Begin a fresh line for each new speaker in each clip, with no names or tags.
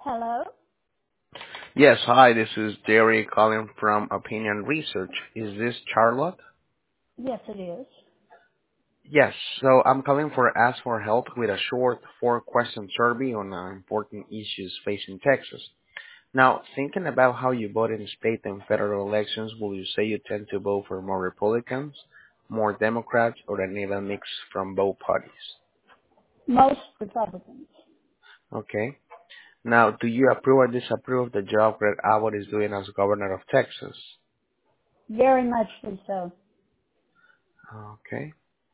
Hello?
Yes, hi, this is Jerry calling from Opinion Research. Is this Charlotte?
Yes, it is.
Yes, so I'm calling for Ask for Help with a short four-question survey on important issues facing Texas. Now, thinking about how you vote in state and federal elections, will you say you tend to vote for more Republicans, more Democrats, or an even mix from both parties?
Most Republicans.
Okay. Now, do you approve or disapprove of the job Greg Abbott is doing as governor of Texas?
Very much so.
Okay.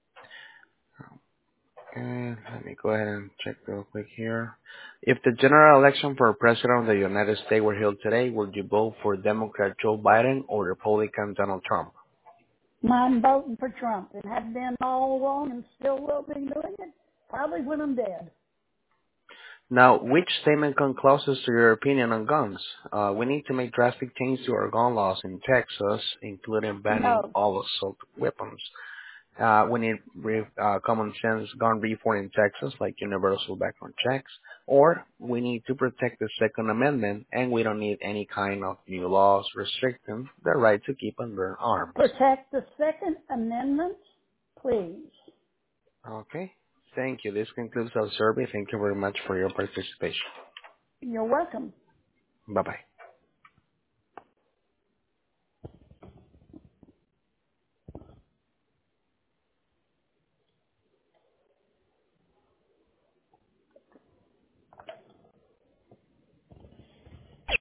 Let me go ahead and check real quick here. If the general election for president of the United States were held today, would you vote for Democrat Joe Biden or Republican Donald Trump?
I'm voting for Trump and have been all along and still will be doing it, probably when I'm dead.
Now, which statement comes closest to your opinion on guns? We need to make drastic changes to our gun laws in Texas, including banning
No.
all assault weapons. We need common sense gun reform in Texas, like universal background checks, or we need to protect the Second Amendment, and we don't need any kind of new laws restricting the right to keep and bear arms.
Protect the Second Amendment, please.
Okay. Thank you. This concludes our survey. Thank you very much for your participation.
You're welcome.
Bye-bye.